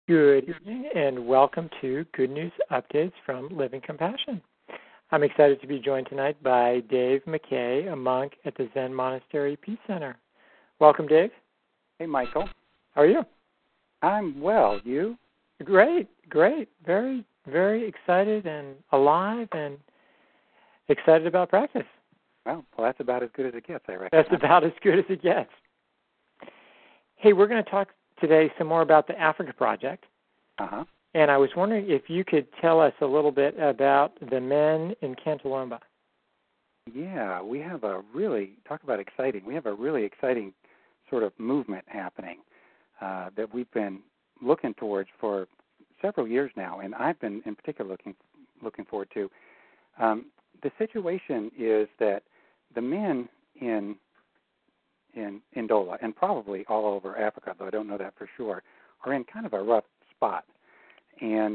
Good evening and welcome to Good News Updates from Living Compassion. I'm excited to be joined tonight by Dave McKay, a monk at the Zen Monastery Peace Center. Welcome, Dave. Hey, Michael. How are you? I'm well. You? Great. Very, very excited and alive and excited about practice. Well, that's about as good as it gets, I reckon. That's about as good as it gets. Hey, we're going to talk today some more about the Africa Project. Uh-huh. And I was wondering if you could tell us a little bit about the men in Cantalomba. Yeah, we have talk about exciting, we have a really exciting sort of movement happening that we've been looking towards for several years now, and I've been in particular looking forward to. The situation is that the men in Ndola, and probably all over Africa, though I don't know that for sure, are in kind of a rough spot. And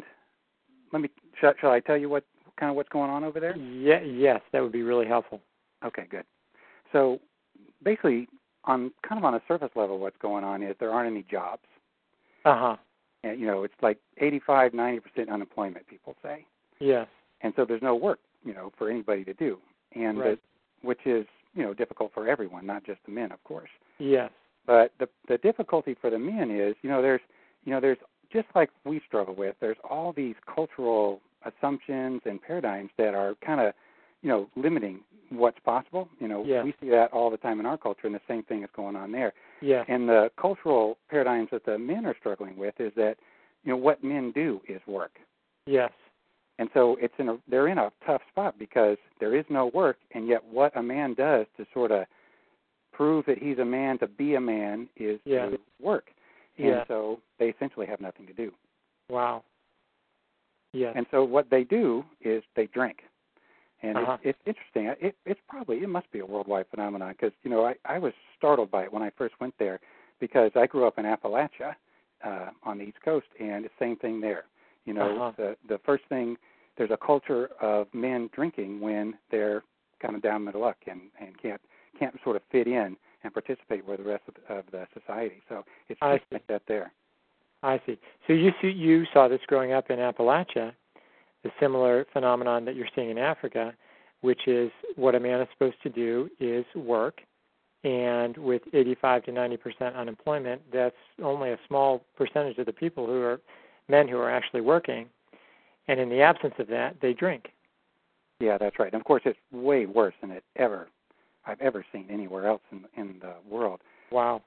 shall I tell you what's going on over there? Yes, that would be really helpful. Okay, good. So basically, on a surface level, what's going on is there aren't any jobs. Uh-huh. And, it's like 85, 90% unemployment, people say. Yes. And so there's no work, for anybody to do, and right. Which is difficult for everyone, not just the men, of course. Yes. But the difficulty for the men is, there's just like we struggle with. There's all these cultural assumptions and paradigms that are kind of, limiting what's possible. Yes. We see that all the time in our culture, and the same thing is going on there. Yes. And the cultural paradigms that the men are struggling with is that, what men do is work. Yes. And so they're in a tough spot because there is no work, and yet what a man does to sort of prove that he's a man, to be a man, is to work. And so they essentially have nothing to do. Wow. Yes. And so what they do is they drink. And it's interesting. It must be a worldwide phenomenon because, I was startled by it when I first went there because I grew up in Appalachia on the East Coast, and the same thing there. The first thing, there's a culture of men drinking when they're kind of down in luck and can't sort of fit in and participate with the rest of the society. So it's just like that there. I see. So you saw this growing up in Appalachia, the similar phenomenon that you're seeing in Africa, which is what a man is supposed to do is work, and with 85 to 90% unemployment, that's only a small percentage of the people who are men who are actually working, and in the absence of that, they drink. Yeah, that's right. And of course, it's way worse than I've ever seen anywhere else in the world. Wow.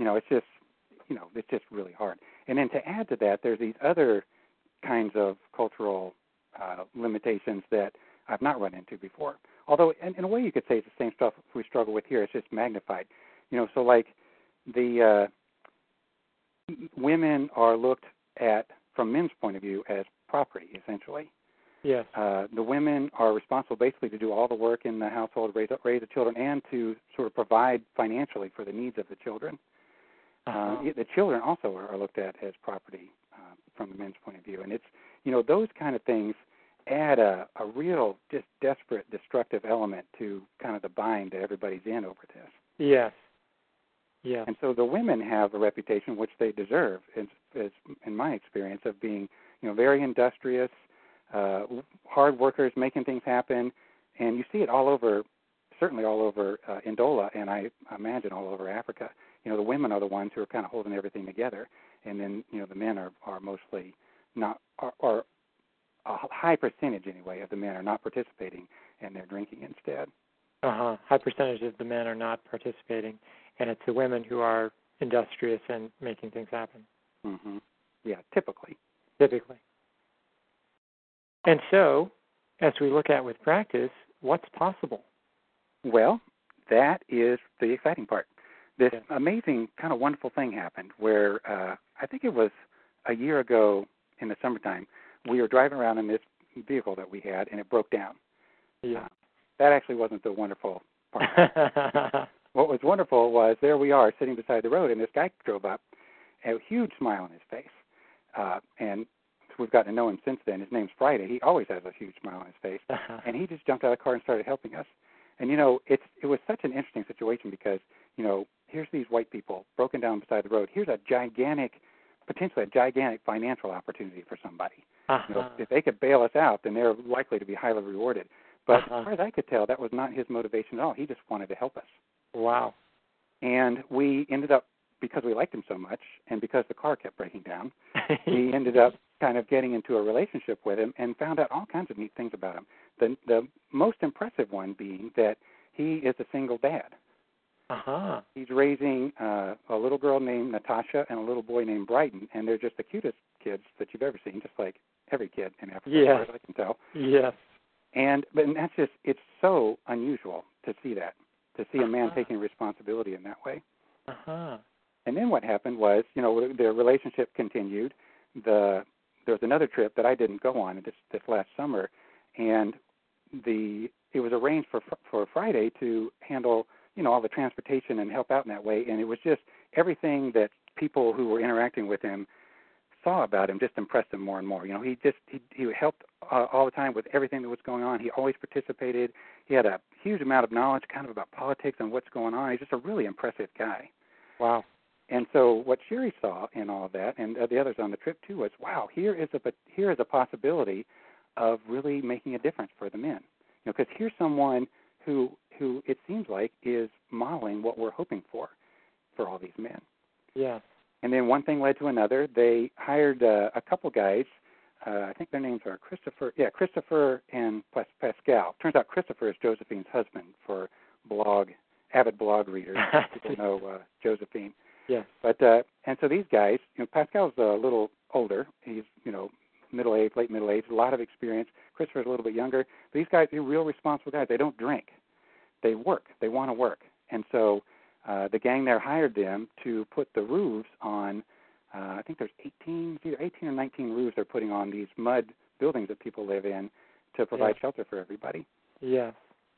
It's just really hard. And then to add to that, there's these other kinds of cultural limitations that I've not run into before. Although, in a way, you could say it's the same stuff we struggle with here. It's just magnified. So like the women are looked at from men's point of view as property, essentially. Yes. The women are responsible basically to do all the work in the household, raise the children, and to sort of provide financially for the needs of the children. The children also are looked at as property from the men's point of view. And it's, those kind of things add a real just desperate, destructive element to kind of the bind that everybody's in over this. Yes. Yeah. And so the women have a reputation which they deserve, as in my experience, of being, very industrious, hard workers, making things happen. And you see it all over, certainly all over Ndola, and I imagine all over Africa. The women are the ones who are kind of holding everything together, and then, the men are mostly not, or a high percentage anyway of the men are not participating, and they're drinking instead. High percentage of the men are not participating, and it's the women who are industrious and making things happen. Mm-hmm. Yeah, typically. And so, as we look at with practice, what's possible? Well, that is the exciting part. This amazing, kind of wonderful thing happened where I think it was a year ago in the summertime, we were driving around in this vehicle that we had, and it broke down. Yeah. That actually wasn't the wonderful part. What was wonderful was there we are sitting beside the road, and this guy drove up, a huge smile on his face. And we've gotten to know him since then. His name's Friday. He always has a huge smile on his face. And he just jumped out of the car and started helping us. And, it was such an interesting situation because, here's these white people broken down beside the road. Here's a gigantic potentially a gigantic financial opportunity for somebody. Uh-huh. If they could bail us out, then they're likely to be highly rewarded. But Uh-huh. as far as I could tell, that was not his motivation at all. He just wanted to help us. Wow. And we ended up, because we liked him so much and because the car kept breaking down, we ended up kind of getting into a relationship with him and found out all kinds of neat things about him. The most impressive one being that he is a single dad. Uh-huh. He's raising a little girl named Natasha and a little boy named Brighton, and they're just the cutest kids that you've ever seen, just like every kid in Africa, as far as I can tell. Yes. But that's just, it's so unusual to see that, to see a man Uh-huh. taking responsibility in that way. Uh-huh. And then what happened was, their relationship continued. There was another trip that I didn't go on this last summer, and it was arranged for Friday to handle, all the transportation and help out in that way. And it was just everything that people who were interacting with him saw about him just impressed him more and more. He helped all the time with everything that was going on. He always participated. He had a huge amount of knowledge kind of about politics and what's going on. He's just a really impressive guy. Wow. And so what Sherry saw in all of that, and the others on the trip too, was, wow, here is a possibility of really making a difference for the men. Because here's someone who it seems like is modeling what we're hoping for all these men. Yes. And then one thing led to another. They hired a couple guys. I think their names are Christopher and Pascal. Turns out Christopher is Josephine's husband for avid blog readers. People know Josephine. Yes. But and so these guys, Pascal's a little older. He's middle-aged, late middle-aged, a lot of experience. Christopher's a little bit younger. But these guys are real responsible guys. They don't drink. They work. They want to work. And so the gang there hired them to put the roofs on. I think there's either 18 or 19 roofs they're putting on these mud buildings that people live in to provide shelter for everybody. Yes.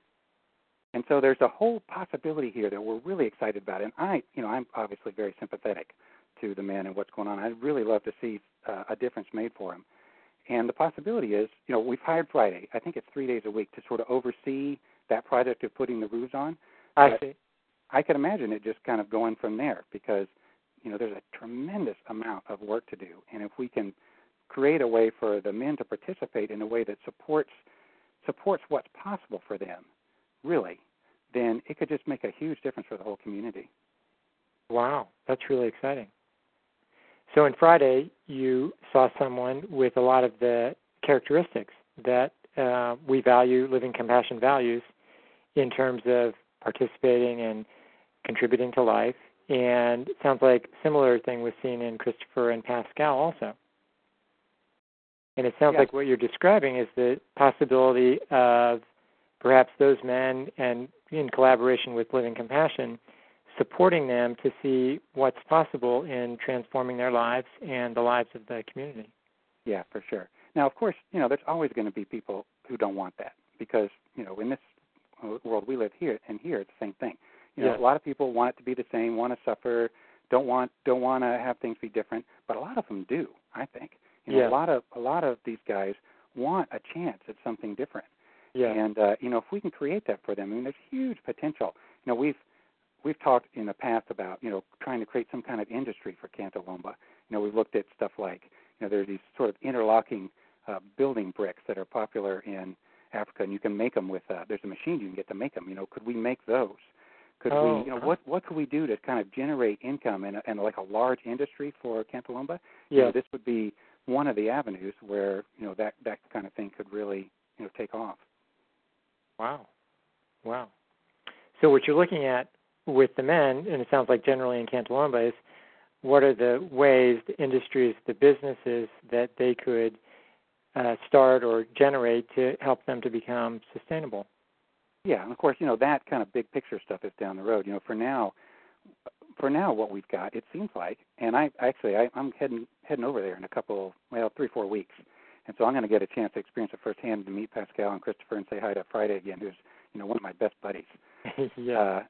And so there's a whole possibility here that we're really excited about. And I'm obviously very sympathetic to the men and what's going on. I'd really love to see a difference made for them. And the possibility is, we've hired Friday. I think it's 3 days a week to sort of oversee that project of putting the roofs on. I see. I could imagine it just kind of going from there because, there's a tremendous amount of work to do. And if we can create a way for the men to participate in a way that supports what's possible for them, really, then it could just make a huge difference for the whole community. Wow. That's really exciting. So in Friday, you saw someone with a lot of the characteristics that we value, Living Compassion values, in terms of participating and contributing to life. And it sounds like a similar thing was seen in Christopher and Pascal also. And it sounds like what you're describing is the possibility of perhaps those men, and in collaboration with Living Compassion, supporting them to see what's possible in transforming their lives and the lives of the community. Yeah, for sure. Now, of course, there's always going to be people who don't want that because, in this world we live here, it's the same thing. A lot of people want it to be the same, want to suffer, don't want to have things be different, but a lot of them do, I think. A lot of these guys want a chance at something different. Yeah. And if we can create that for them, there's huge potential. We've talked in the past about, trying to create some kind of industry for Cantalomba. We've looked at stuff like, there are these sort of interlocking building bricks that are popular in Africa, and you can make them with, there's a machine you can get to make them. Could we make those? Could we, what could we do to kind of generate income and like a large industry for Cantalomba? Yeah. This would be one of the avenues where, that kind of thing could really, take off. Wow. So what you're looking at with the men, and it sounds like generally in Cantalomba, is what are the ways, the industries, the businesses that they could start or generate to help them to become sustainable? Yeah, and of course, that kind of big picture stuff is down the road. For now, what we've got, it seems like, and I'm heading over there in 3-4 weeks, and so I'm going to get a chance to experience it firsthand, to meet Pascal and Christopher and say hi to Friday again, who's one of my best buddies. Yeah.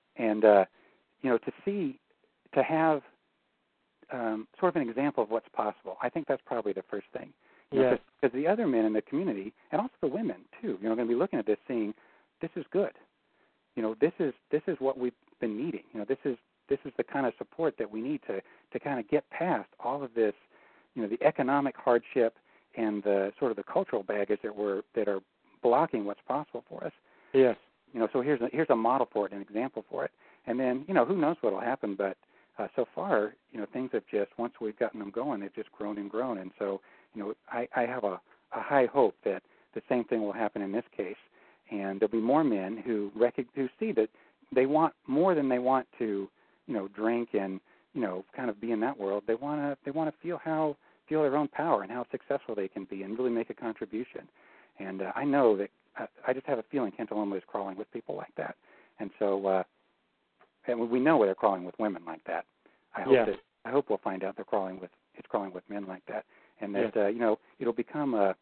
To have sort of an example of what's possible. I think that's probably the first thing. Yeah. Because the other men in the community, and also the women too, are going to be looking at this, seeing this is good. This is what we've been needing. This is the kind of support that we need to kind of get past all of this the economic hardship and the sort of the cultural baggage that are blocking what's possible for us. Yes. So here's a model for it, an example for it. And then, who knows what will happen, but so far, things have just, once we've gotten them going, they've just grown and grown. And so, I have a high hope that the same thing will happen in this case. And there'll be more men who see that they want more than they want to, drink and, kind of be in that world. They want to feel their own power and how successful they can be and really make a contribution. And I know that I just have a feeling Kentalumba is crawling with people like that. And so, and we know they're crawling with women like that. I hope we'll find out it's crawling with men like that, and that it'll become a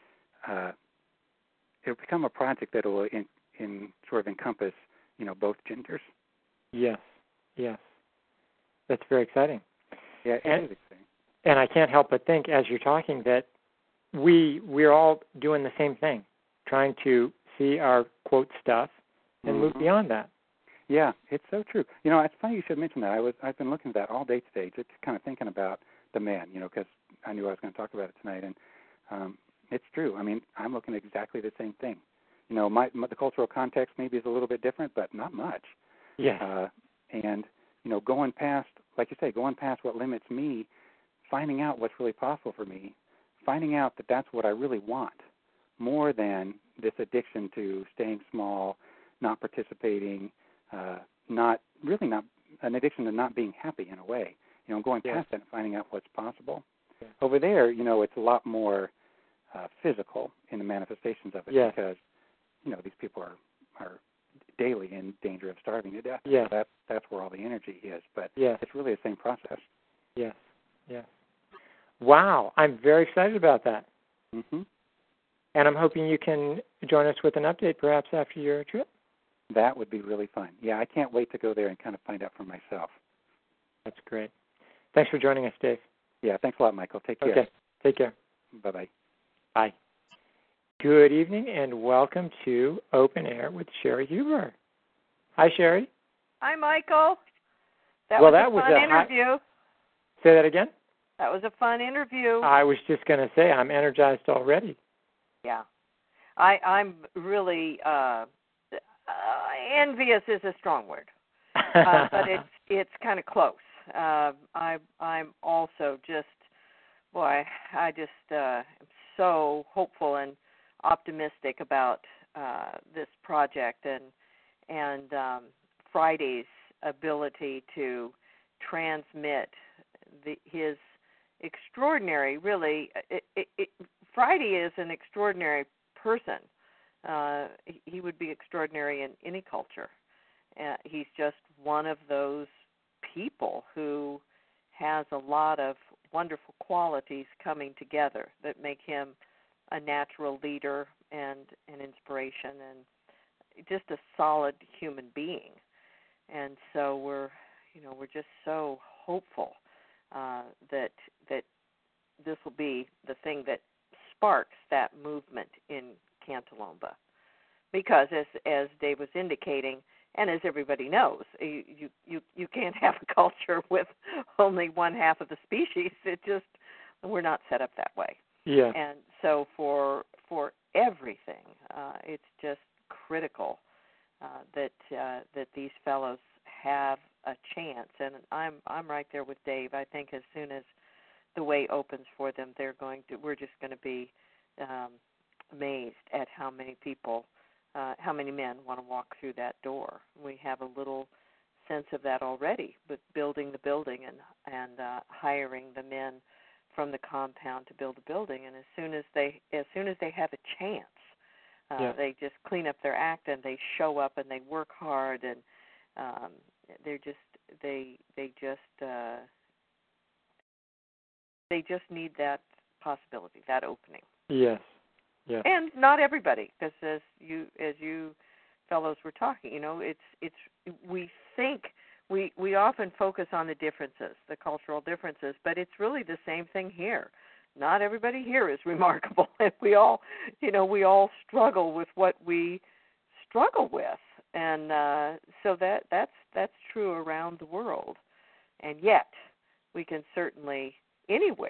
project that will in sort of encompass both genders. Yes, that's very exciting. Yeah, it is exciting. And I can't help but think, as you're talking, that we're all doing the same thing, trying to see our quote stuff and move beyond that. Yeah, it's so true. It's funny you should mention that. I've been looking at that all day today, just kind of thinking about the man, because I knew I was going to talk about it tonight, and it's true. I mean, I'm looking at exactly the same thing. The cultural context maybe is a little bit different, but not much. Yeah. And going past, like you say, going past what limits me, finding out what's really possible for me, finding out that that's what I really want, more than this addiction to staying small, not participating. Not an addiction to not being happy in a way. Going past that and finding out what's possible. Yeah. Over there, it's a lot more physical in the manifestations of it because, these people are daily in danger of starving to death. Yeah. So that's where all the energy is. But it's really the same process. Yes. Wow, I'm very excited about that. Mm-hmm. And I'm hoping you can join us with an update perhaps after your trip. That would be really fun. Yeah, I can't wait to go there and kind of find out for myself. That's great. Thanks for joining us, Dave. Yeah, thanks a lot, Michael. Take care. Okay, take care. Bye-bye. Bye. Good evening and welcome to Open Air with Sherry Huber. Hi, Sherry. Hi, Michael. That was a fun interview. Say that again? That was a fun interview. I was just going to say I'm energized already. Yeah. I'm really... envious is a strong word, but it's kind of close. I'm also just, I just am so hopeful and optimistic about this project and Friday's ability to transmit his extraordinary. Really, Friday is an extraordinary person. He would be extraordinary in any culture. He's just one of those people who has a lot of wonderful qualities coming together that make him a natural leader and an inspiration and just a solid human being. And so we're just so hopeful that this will be the thing that sparks that movement in Kentalumba, because as Dave was indicating, and as everybody knows, you can't have a culture with only one half of the species. We're not set up that way. Yeah. And so for everything, it's just critical that these fellows have a chance. And I'm right there with Dave. I think as soon as the way opens for them, we're just going to be amazed at how many people, how many men want to walk through that door. We have a little sense of that already with building the building and hiring the men from the compound to build the building. And as soon as they have a chance, they just clean up their act and they show up and they work hard and they just need that possibility, that opening. Yes. Yeah. And not everybody, because as you fellows were talking, we often focus on the differences, the cultural differences, but it's really the same thing here. Not everybody here is remarkable, and we all struggle with what we struggle with, and so that's true around the world. And yet, we can certainly anywhere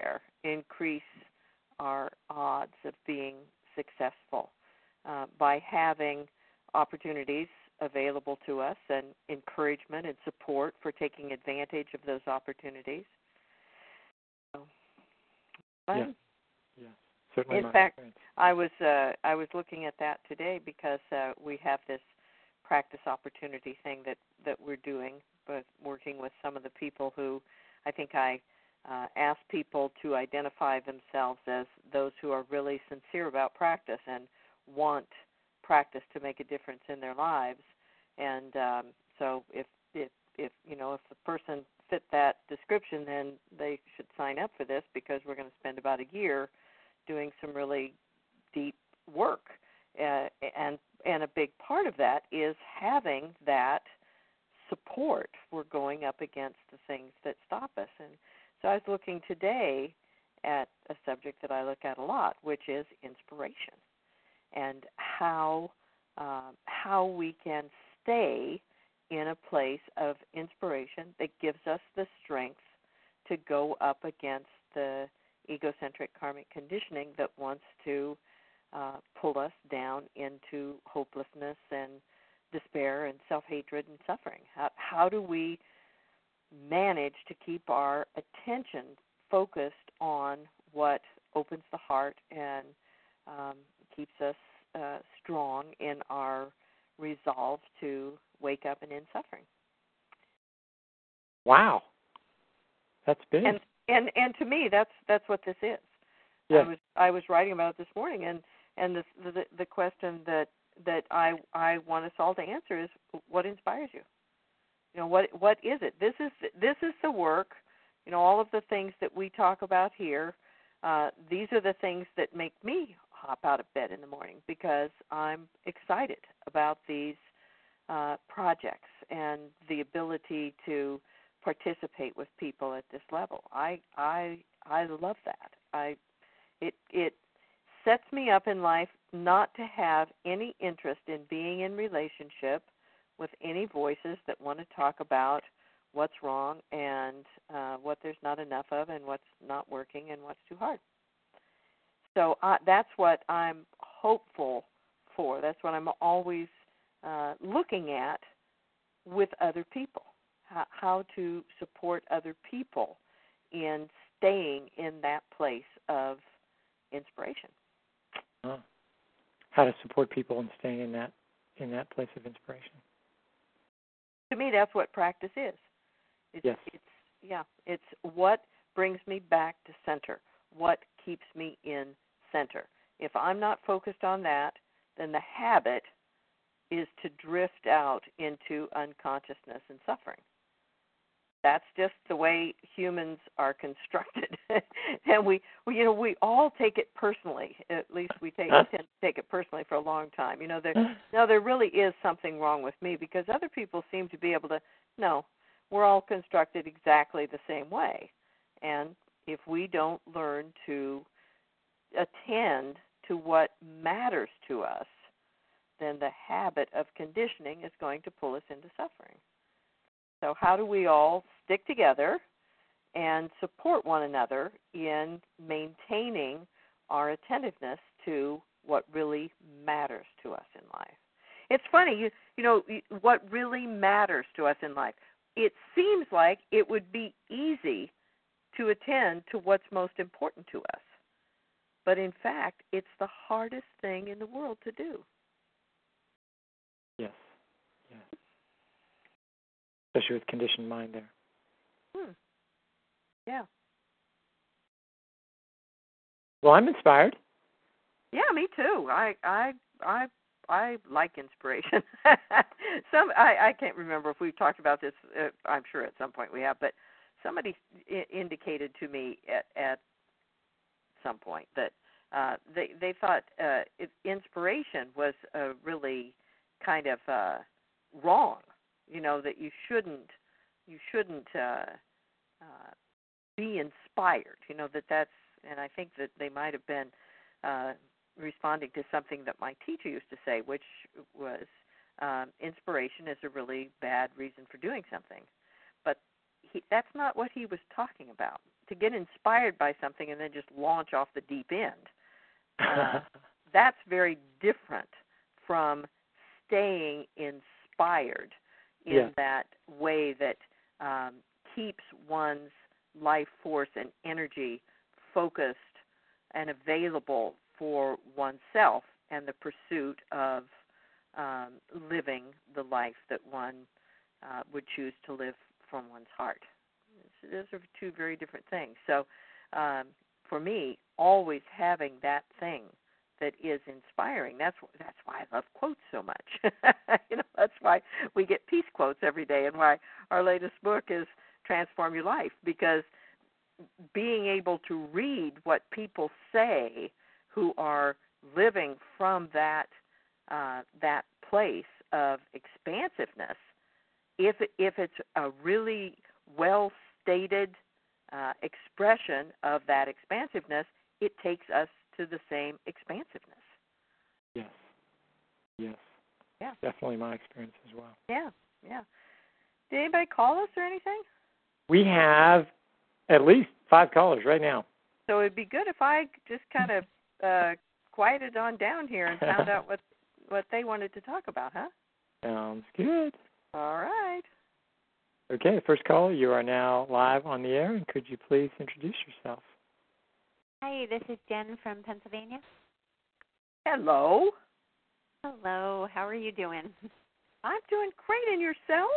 increase our odds of being successful by having opportunities available to us and encouragement and support for taking advantage of those opportunities. So, yeah. Certainly. In fact, I was looking at that today because we have this practice opportunity thing that we're doing, but working with some of the people who I think I ask people to identify themselves as those who are really sincere about practice and want practice to make a difference in their lives. And so if the person fit that description, then they should sign up for this, because we're going to spend about a year doing some really deep work. And a big part of that is having that support. We're going up against the things that stop us. And so I was looking today at a subject that I look at a lot, which is inspiration, and how we can stay in a place of inspiration that gives us the strength to go up against the egocentric karmic conditioning that wants to pull us down into hopelessness and despair and self-hatred and suffering. How do we manage to keep our attention focused on what opens the heart and keeps us strong in our resolve to wake up and end suffering? Wow, that's big. And to me, that's what this is. Yes. I was writing about it this morning, and the question that I want us all to answer is, what inspires you? You know, what is it? This is the work. You know, all of the things that we talk about here, these are the things that make me hop out of bed in the morning, because I'm excited about these projects and the ability to participate with people at this level. I love that. It sets me up in life not to have any interest in being in relationship with any voices that want to talk about what's wrong and what there's not enough of and what's not working and what's too hard. So that's what I'm hopeful for. That's what I'm always looking at with other people, how to support other people in staying in that place of inspiration. How to support people in staying in that place of inspiration. To me, that's what practice is. Yes. It's what brings me back to center, what keeps me in center. If I'm not focused on that, then the habit is to drift out into unconsciousness and suffering. That's just the way humans are constructed, and we all take it personally. At least we tend to take it personally for a long time. You know, there really is something wrong with me, because other people seem to be able to. No, we're all constructed exactly the same way, and if we don't learn to attend to what matters to us, then the habit of conditioning is going to pull us into suffering. So how do we all stick together and support one another in maintaining our attentiveness to what really matters to us in life? It's funny, you know, what really matters to us in life. It seems like it would be easy to attend to what's most important to us. But in fact, it's the hardest thing in the world to do. Yes. Especially with conditioned mind there. Yeah. Well, I'm inspired. Yeah, me too. I like inspiration. I can't remember if we've talked about this. I'm sure at some point we have, but somebody indicated to me at some point that they thought inspiration was really kind of wrong. You know, that you shouldn't be inspired. You know, that's, and I think that they might have been responding to something that my teacher used to say, which was inspiration is a really bad reason for doing something. But that's not what he was talking about. get inspired by something and then just launch off the deep end. That's very different from staying inspired in that way that keeps one's life force and energy focused and available for oneself and the pursuit of living the life that one would choose to live from one's heart. So those are two very different things. So for me, always having that thing that is inspiring, that's why I love quotes so much. That's why we get peace quotes every day, and why our latest book is Transform Your Life, because being able to read what people say who are living from that place of expansiveness, if it's a really well stated expression of that expansiveness, it takes us to the same expansiveness. Yes. Yeah. Definitely my experience as well. Yeah. Did anybody call us or anything? We have at least 5 callers right now. So it'd be good if I just kind of quieted on down here and found out what they wanted to talk about, huh? Sounds good. All right. Okay, first caller, you are now live on the air, and could you please introduce yourself? Hi, this is Jen from Pennsylvania. Hello. Hello, how are you doing? I'm doing great, and yourself?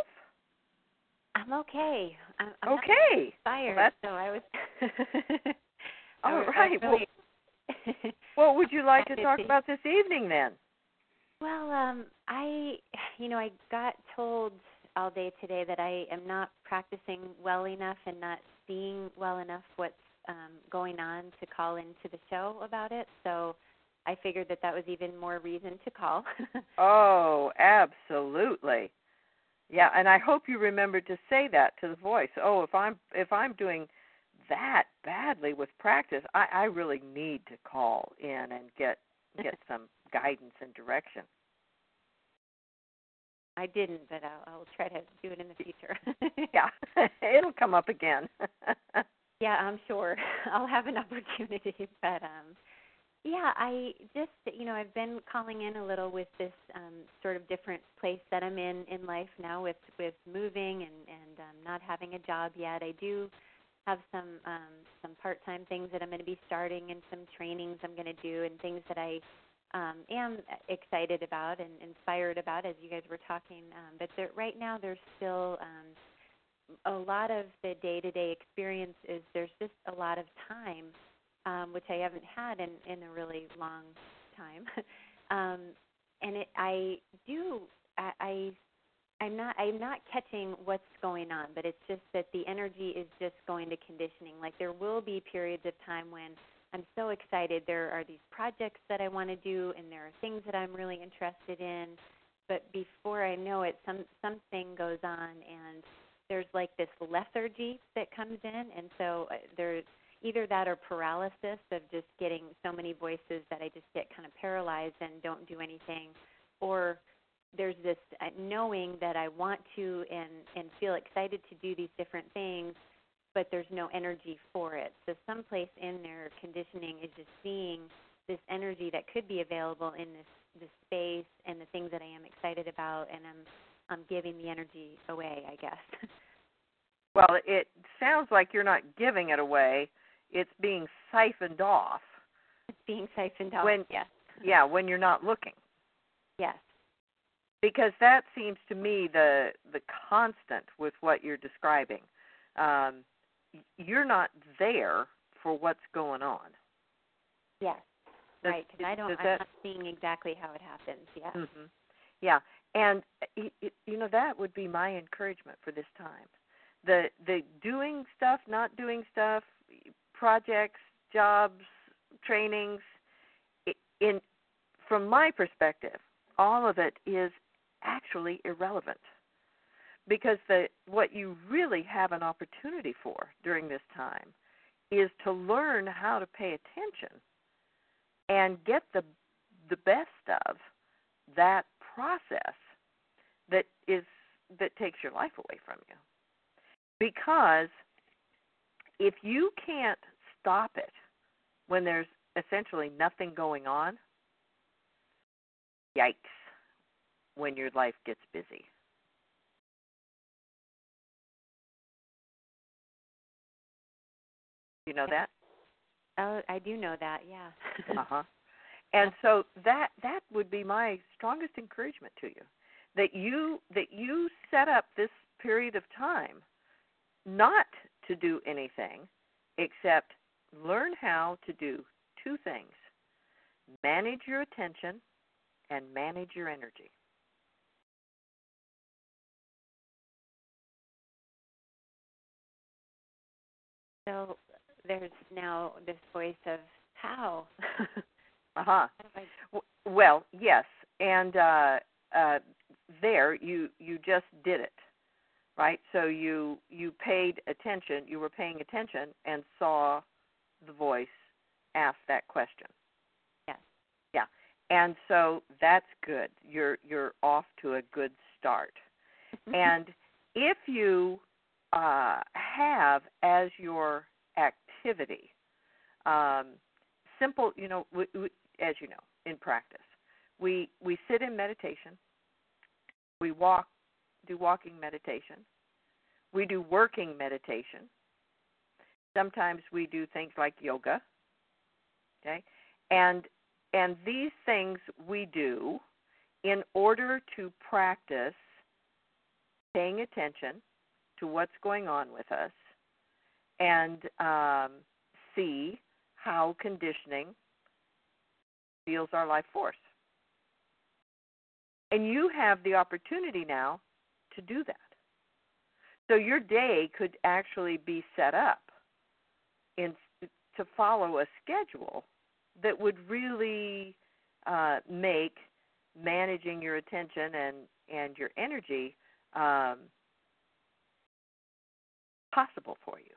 I'm okay. I'm okay. Inspired, so I was. All right. Really what would you like to talk about this evening, then? Well, I got told all day today that I am not practicing well enough and not seeing well enough what's going on to call into the show about it. So I figured that was even more reason to call. Oh, absolutely. Yeah, and I hope you remember to say that to the voice. Oh, if I'm doing that badly with practice, I really need to call in and get some guidance and direction. I didn't, but I'll try to do it in the future. Yeah, it'll come up again. Yeah, I'm sure. I'll have an opportunity, but yeah, I just, I've been calling in a little with this sort of different place that I'm in life now with moving and not having a job yet. I do have some part-time things that I'm going to be starting and some trainings I'm going to do and things that I am excited about and inspired about, as you guys were talking. But right now there's still a lot of the day-to-day experience is there's just a lot of time, which I haven't had in a really long time. And I'm not catching what's going on, but it's just that the energy is just going to conditioning. Like there will be periods of time when I'm so excited. There are these projects that I want to do, and there are things that I'm really interested in. But before I know it, something goes on, and there's like this lethargy that comes in, and so there's either that or paralysis of just getting so many voices that I just get kind of paralyzed and don't do anything, or there's this knowing that I want to and feel excited to do these different things, but there's no energy for it. So someplace in their conditioning is just seeing this energy that could be available in this space and the things that I am excited about, and I'm giving the energy away, I guess. Well, it sounds like you're not giving it away. It's being siphoned off. It's being siphoned off, yes. Yeah, when you're not looking. Yes. Because that seems to me the constant with what you're describing. You're not there for what's going on. Yes, right, because I'm not seeing exactly how it happens, yes. Mm-hmm. Yeah, and that would be my encouragement for this time. The doing stuff, not doing stuff, projects, jobs, trainings, from my perspective, all of it is actually irrelevant, because what you really have an opportunity for during this time is to learn how to pay attention and get the best of that process that takes your life away from you. Because if you can't stop it when there's essentially nothing going on, yikes, when your life gets busy. You know that? Oh, I do know that, yeah. Uh-huh. And so that would be my strongest encouragement to you, that you set up this period of time not to do anything except learn how to do two things: manage your attention and manage your energy. So there's now this voice of how. Uh-huh. Well, yes, and there you just did it, right? So you paid attention, you were paying attention and saw the voice ask that question. Yes. Yeah. And so that's good. You're off to a good start. And if you have as your activity simple, as you know, in practice, we sit in meditation, we do walking meditation, we do working meditation. Sometimes we do things like yoga, okay? And these things we do in order to practice paying attention to what's going on with us and see how conditioning feels our life force. And you have the opportunity now to do that. So your day could actually be set up to follow a schedule that would really make managing your attention and your energy possible for you.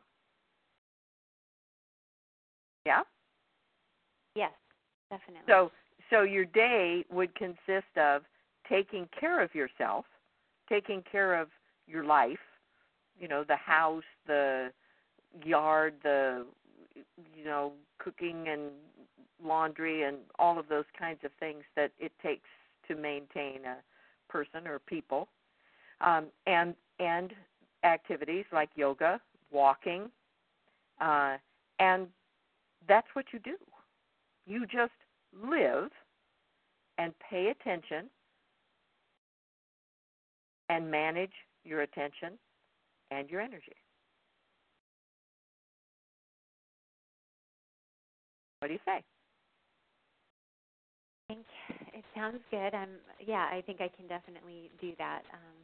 Yeah? Yes, definitely. So your day would consist of taking care of yourself, taking care of your life, the house, the yard, the cooking and laundry and all of those kinds of things that it takes to maintain a person or people, and activities like yoga, walking, and that's what you do. You just live and pay attention and manage your attention and your energy. What do you say? I think it sounds good. I think I can definitely do that.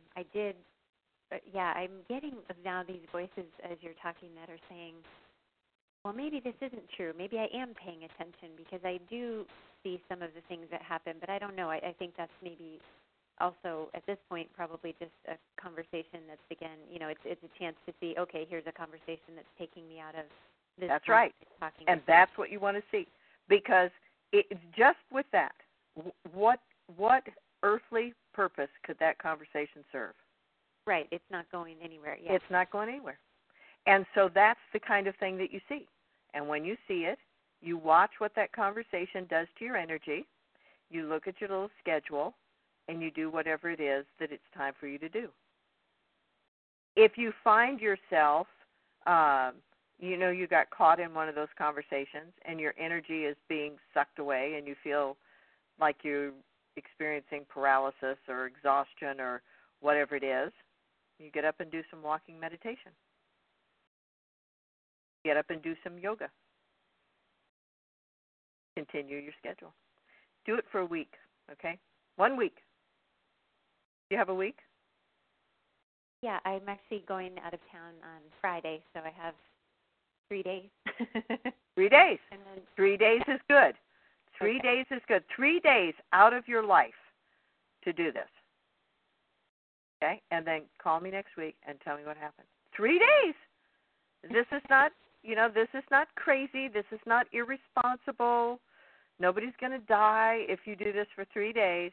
I'm getting now these voices as you're talking that are saying, well, maybe this isn't true. Maybe I am paying attention because I do see some of the things that happen, but I don't know. I think that's maybe also at this point probably just a conversation that's, again, it's a chance to see, okay, here's a conversation that's taking me out of this. That's right. And that's what you want to see. Because just with that, what earthly purpose could that conversation serve? Right. It's not going anywhere. Yeah. It's not going anywhere. And so that's the kind of thing that you see. And when you see it, you watch what that conversation does to your energy. You look at your little schedule, and you do whatever it is that it's time for you to do. If you find yourself, you got caught in one of those conversations, and your energy is being sucked away, and you feel like you're experiencing paralysis or exhaustion or whatever it is, you get up and do some walking meditation. Get up and do some yoga. Continue your schedule. Do it for a week, okay? 1 week. Do you have a week? Yeah, I'm actually going out of town on Friday, so I have 3 days. 3 days. And then, 3 days is good. 3 days is good. 3 days out of your life to do this. Okay? And then call me next week and tell me what happened. 3 days. This is not, this is not crazy. This is not irresponsible. Nobody's going to die if you do this for 3 days.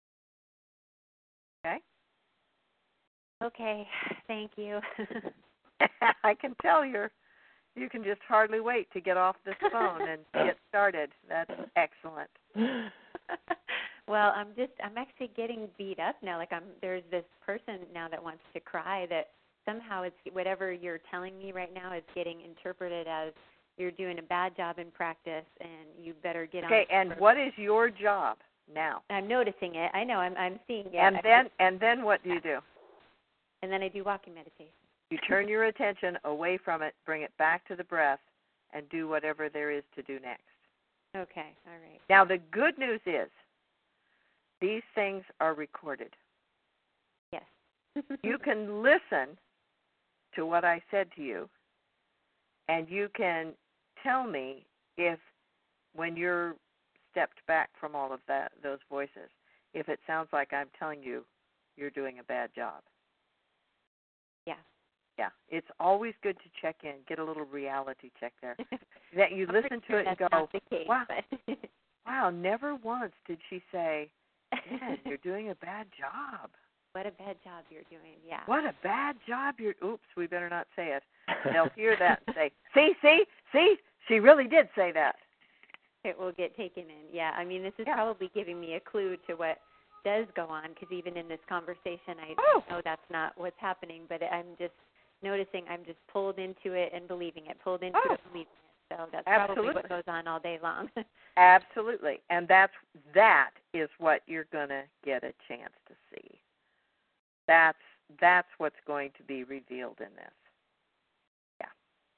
Okay? Okay. Thank you. I can tell you can just hardly wait to get off this phone and get started. That's excellent. Well, I'm actually getting beat up now. Like there's this person now that wants to cry that somehow it's whatever you're telling me right now is getting interpreted as you're doing a bad job in practice and you better get on. Okay, and what is your job now? I'm noticing it. I know. I'm seeing it. And then what do you do? And then I do walking meditation. You turn your attention away from it, bring it back to the breath, and do whatever there is to do next. Okay, all right. Now, the good news is these things are recorded. Yes. You can listen to what I said to you, and you can tell me if, when you're stepped back from all of those voices, if it sounds like I'm telling you you're doing a bad job. Yeah. Yeah, it's always good to check in, get a little reality check there. That you listen to it and go, wow, wow, never once did she say, man, you're doing a bad job. What a bad job you're doing, yeah. What a bad job oops, we better not say it. They'll hear that and say, see, she really did say that. It will get taken in, yeah. I mean, this is probably giving me a clue to what does go on, because even in this conversation, I know that's not what's happening, but I'm just noticing I'm just pulled into it and believing it, pulled into it, believing it. So that's probably what goes on all day long. Absolutely. And that is what you're going to get a chance to see. That's what's going to be revealed in this. Yeah.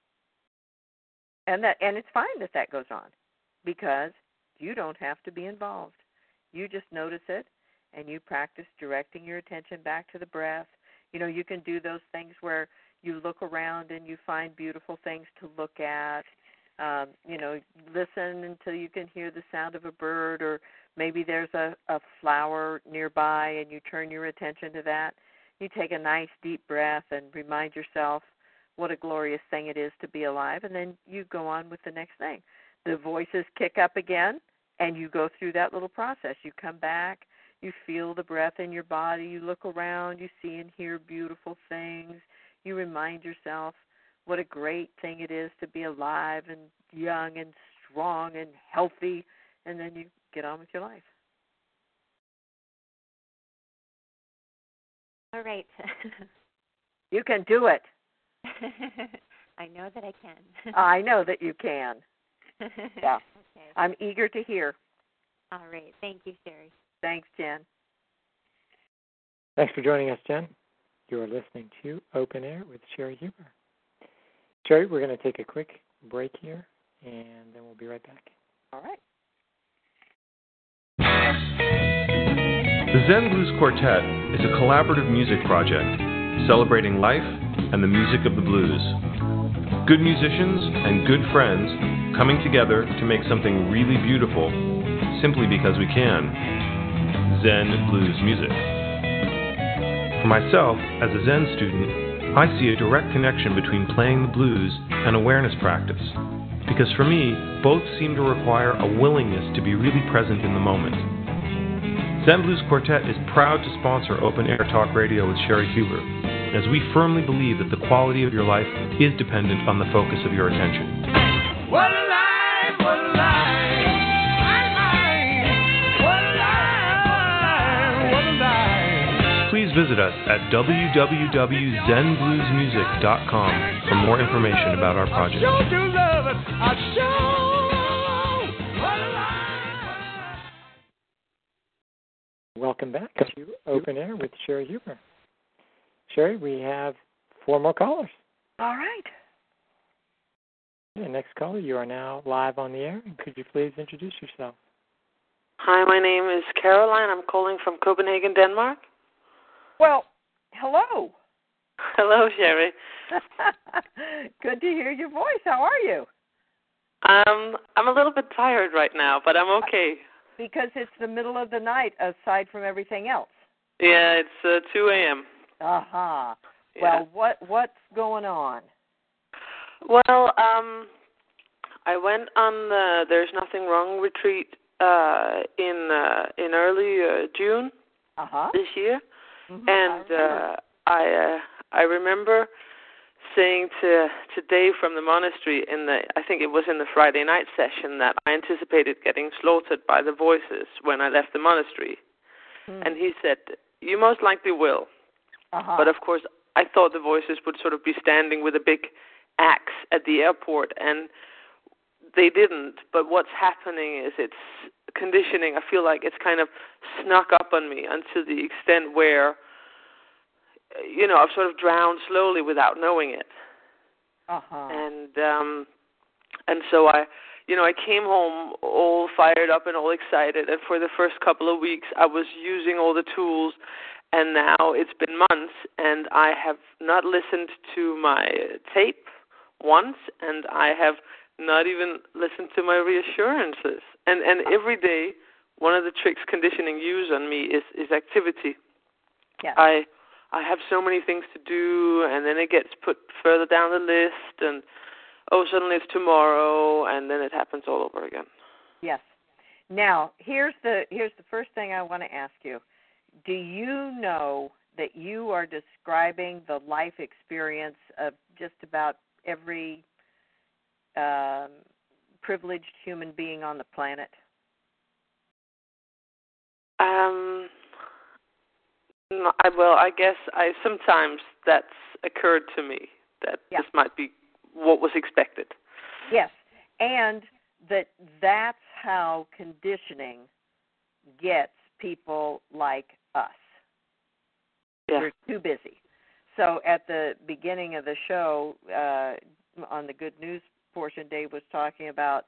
And it's fine that goes on, because you don't have to be involved. You just notice it, and you practice directing your attention back to the breath. You know, you can do those things where you look around and you find beautiful things to look at. Listen until you can hear the sound of a bird, or maybe there's a flower nearby and you turn your attention to that. You take a nice deep breath and remind yourself what a glorious thing it is to be alive, and then you go on with the next thing. The voices kick up again, and you go through that little process. You come back, you feel the breath in your body, you look around, you see and hear beautiful things. You remind yourself what a great thing it is to be alive and young and strong and healthy, and then you get on with your life. All right. You can do it. I know that I can. I know that you can. Yeah. Okay. I'm eager to hear. All right. Thank you, Sherry. Thanks, Jen. Thanks for joining us, Jen. You are listening to Open Air with Sherry Huber. Sherry, we're going to take a quick break here, and then we'll be right back. All right. The Zen Blues Quartet is a collaborative music project celebrating life and the music of the blues. Good musicians and good friends coming together to make something really beautiful simply because we can. Zen Blues music. For myself, as a Zen student, I see a direct connection between playing the blues and awareness practice, because for me, both seem to require a willingness to be really present in the moment. Zen Blues Quartet is proud to sponsor Open Air Talk Radio with Sherry Huber, as we firmly believe that the quality of your life is dependent on the focus of your attention. What a life, what a life, what a life, what a life. Please visit us at www.zenbluesmusic.com for more information about our project. I sure do love it. I sure. What a life. Welcome back to Open Air with Sherry Huber. Sherry, we have 4 more callers. All right. Okay, next caller, you are now live on the air. Could you please introduce yourself? Hi, my name is Caroline. I'm calling from Copenhagen, Denmark. Well, hello. Hello, Sherry. Good to hear your voice. How are you? I'm a little bit tired right now, but I'm okay. Because it's the middle of the night, aside from everything else. Yeah, it's 2 a.m. Uh-huh. Yeah. Well, what's going on? Well, I went on the There's Nothing Wrong retreat in early June this year, Mm-hmm. and I remember saying to Dave from the monastery I think it was in the Friday night session, that I anticipated getting slaughtered by the voices when I left the monastery. And he said, you most likely will. But of course, I thought the voices would sort of be standing with a big axe at the airport, and they didn't. But what's happening is it's conditioning. I feel like it's kind of snuck up on me unto the extent where, I've sort of drowned slowly without knowing it. And so I came home all fired up and all excited, and for the first couple of weeks I was using all the tools, and now it's been months, and I have not listened to my tape once, and I have not even listened to my reassurances. And every day, one of the tricks conditioning use on me is activity. Yeah. I have so many things to do, and then it gets put further down the list, and suddenly it's tomorrow, and then it happens all over again. Yes. Now, here's the first thing I want to ask you. Do you know that you are describing the life experience of just about every privileged human being on the planet? I guess sometimes that's occurred to me, that this might be what was expected. Yes, and that's how conditioning gets people like us. Yeah. We're too busy. So at the beginning of the show, on the good news portion, Dave was talking about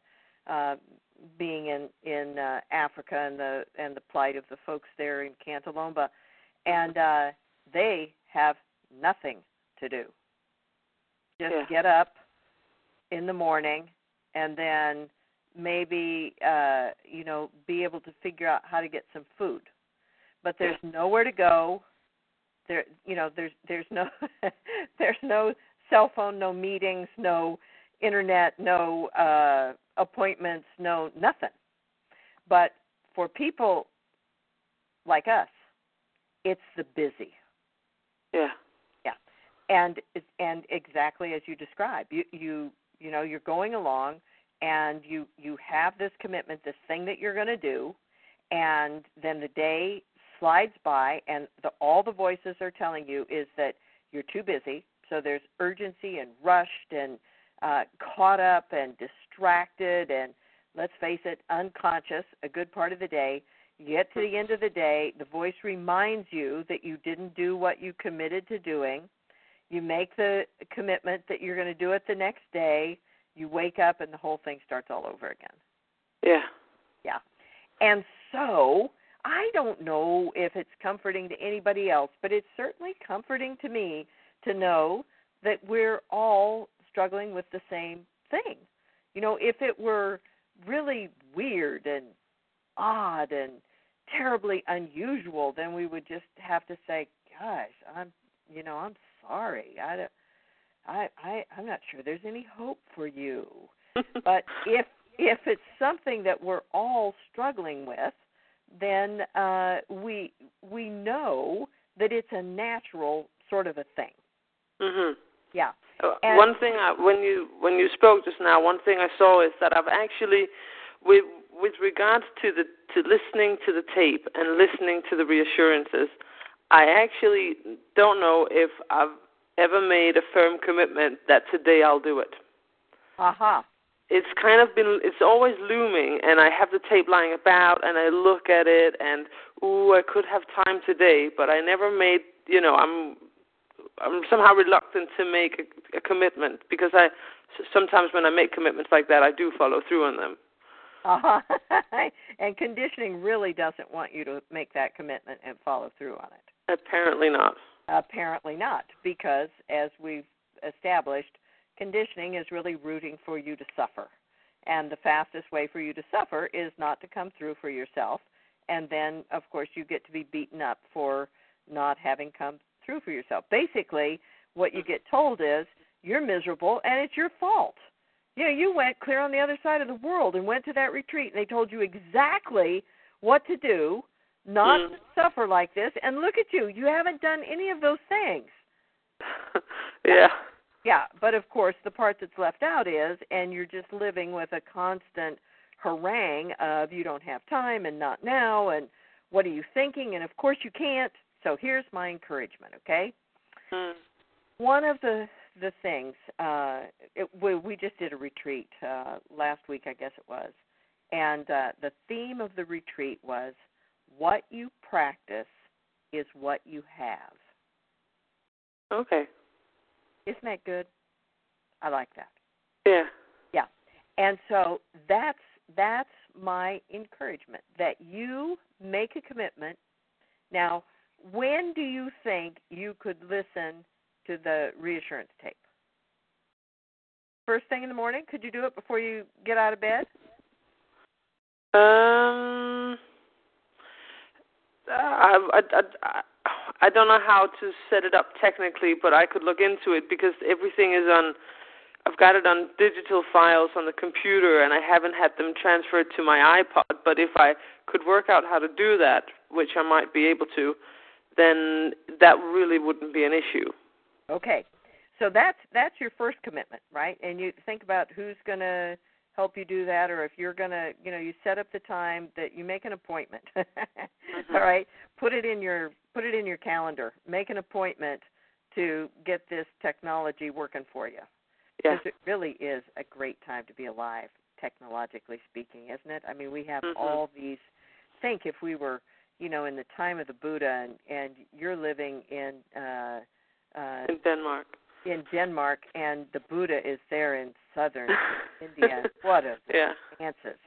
being in Africa and the plight of the folks there in Cantalomba, and they have nothing to do. Just get up in the morning and then maybe be able to figure out how to get some food. But there's nowhere to go. There's no there's no cell phone, no meetings, no internet, no appointments, no nothing. But for people like us, it's the busy. Yeah. Yeah. And exactly as you described, you're going along and you have this commitment, this thing that you're going to do, and then the day slides by and all the voices are telling you is that you're too busy. So there's urgency and rushed and caught up and distracted and, let's face it, unconscious a good part of the day. You get to the end of the day, the voice reminds you that you didn't do what you committed to doing. You make the commitment that you're going to do it the next day. You wake up and the whole thing starts all over again. Yeah. Yeah. And so I don't know if it's comforting to anybody else, but it's certainly comforting to me to know that we're all struggling with the same thing. If it were really weird and odd and terribly unusual, then we would just have to say, gosh, I'm sorry. I'm not sure there's any hope for you. But if it's something that we're all struggling with, then we know that it's a natural sort of a thing. Mhm. Yeah. One thing, when you spoke just now, one thing I saw is that I've actually, with regards to listening to the tape and listening to the reassurances, I actually don't know if I've ever made a firm commitment that today I'll do it. Aha. It's kind of been, it's always looming, and I have the tape lying about, and I look at it, and, I could have time today, but I never made, I'm somehow reluctant to make a commitment, because sometimes when I make commitments like that, I do follow through on them. And conditioning really doesn't want you to make that commitment and follow through on it. Apparently not. Apparently not, because as we've established, conditioning is really rooting for you to suffer. And the fastest way for you to suffer is not to come through for yourself. And then, of course, you get to be beaten up for not having come through for yourself. Basically, what you get told is, you're miserable and it's your fault. You went clear on the other side of the world and went to that retreat, and they told you exactly what to do, not to suffer like this, and look at you. You haven't done any of those things. Yeah. Yeah, but of course the part that's left out is, and you're just living with a constant harangue of you don't have time and not now and what are you thinking, and of course you can't. So here's my encouragement, okay? One of the things, we just did a retreat last week, I guess it was, and the theme of the retreat was, what you practice is what you have. Okay. Isn't that good? I like that. Yeah. Yeah. And so that's my encouragement, that you make a commitment. Now, when do you think you could listen to the reassurance tape? First thing in the morning? Could you do it before you get out of bed? I don't know how to set it up technically, but I could look into it because everything is on. I've got it on digital files on the computer, and I haven't had them transferred to my iPod. But if I could work out how to do that, which I might be able to, then that really wouldn't be an issue. Okay, so that's your first commitment, right? And you think about who's going to help you do that, or if you're going to, you set up the time that you make an appointment. All right, put it in your calendar. Make an appointment to get this technology working for you. Because it really is a great time to be alive, technologically speaking, isn't it? I mean, we have all these. Think if we were, in the time of the Buddha, and you're living in Denmark. In Denmark, and the Buddha is there in southern India. What a chances.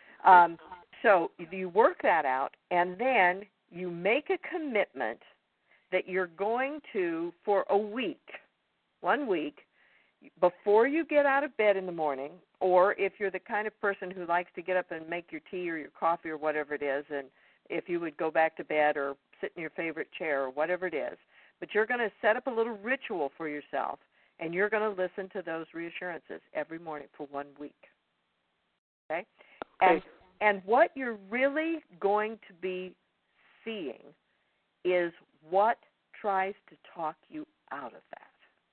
So you work that out, and then you make a commitment that you're going to, for a week, 1 week, before you get out of bed in the morning, or if you're the kind of person who likes to get up and make your tea or your coffee or whatever it is, and if you would go back to bed or sit in your favorite chair or whatever it is, but you're going to set up a little ritual for yourself, and you're going to listen to those reassurances every morning for 1 week. Okay? And what you're really going to be seeing is what tries to talk you out of that.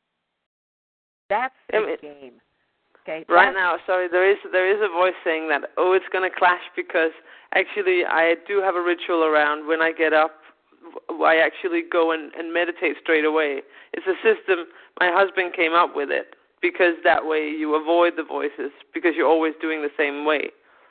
That's the game. Okay. Right now, sorry, there is a voice saying that, it's going to clash because actually I do have a ritual around when I get up. I actually go and meditate straight away. It's a system, my husband came up with it, because that way you avoid the voices, because you're always doing the same way.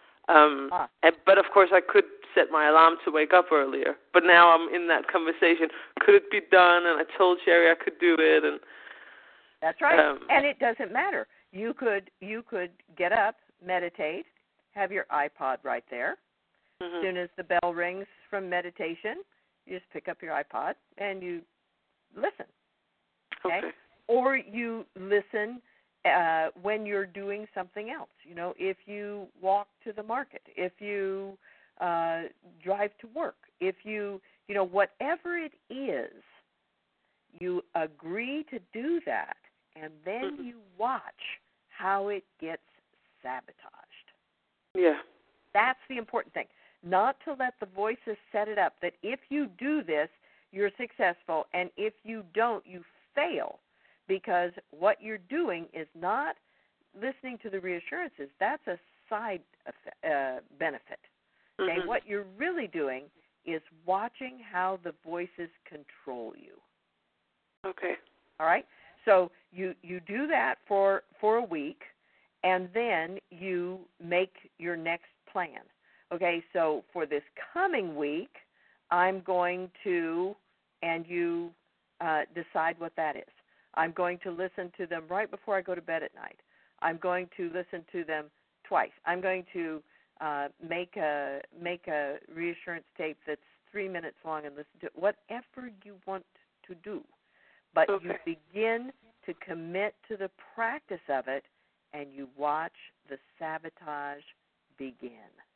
But of course I could set my alarm to wake up earlier, but now I'm in that conversation. Could it be done? And I told Sherry I could do it, and that's right. And it doesn't matter. You could get up, meditate, have your iPod right there. As soon as the bell rings from meditation, you just pick up your iPod and you listen. Okay? Or you listen when you're doing something else. If you walk to the market, if you drive to work, if you, whatever it is, you agree to do that, and then you watch how it gets sabotaged. Yeah. That's the important thing. Not to let the voices set it up that if you do this, you're successful, and if you don't, you fail, because what you're doing is not listening to the reassurances. That's a side benefit. Okay? What you're really doing is watching how the voices control you. Okay. All right? So you do that for a week, and then you make your next plan. Okay, so for this coming week, I'm going to, and you decide what that is. I'm going to listen to them right before I go to bed at night. I'm going to listen to them twice. I'm going to make a reassurance tape that's 3 minutes long and listen to it. Whatever you want to do. But you begin to commit to the practice of it, and you watch the sabotage begin.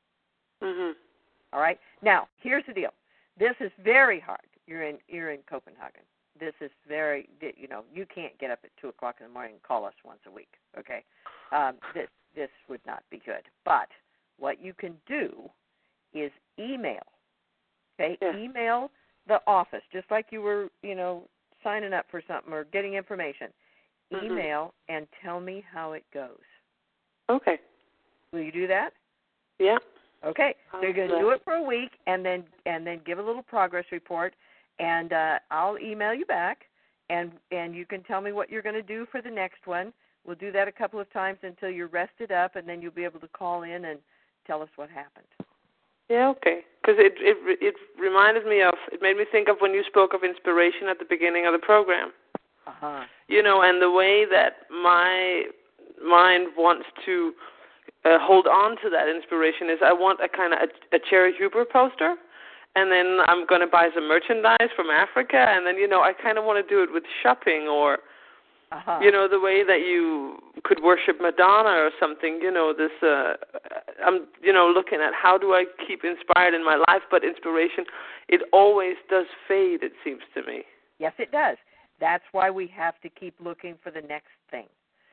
All right? Now, here's the deal. This is very hard. You're in Copenhagen. This is very, you can't get up at 2 o'clock in the morning and call us once a week, okay? This would not be good. But what you can do is email, okay? Yeah. Email the office, just like you were, signing up for something or getting information. email and tell me how it goes. Okay. Will you do that? Yeah. Okay. So you're going to do it for a week and then give a little progress report, and I'll email you back, and you can tell me what you're going to do for the next one. We'll do that a couple of times until you're rested up, and then you'll be able to call in and tell us what happened. Yeah, okay. Because it reminded me of, it made me think of when you spoke of inspiration at the beginning of the program. Uh-huh. You know, and the way that my mind wants to hold on to that inspiration is I want a kind of a Cherry Huber poster, and then I'm going to buy some merchandise from Africa, and then, you know, I kind of want to do it with shopping or, you know, the way that you could worship Madonna or something, you know, this, I'm, you know, looking at how do I keep inspired in my life, but inspiration, it always does fade, it seems to me. Yes, it does. That's why we have to keep looking for the next thing.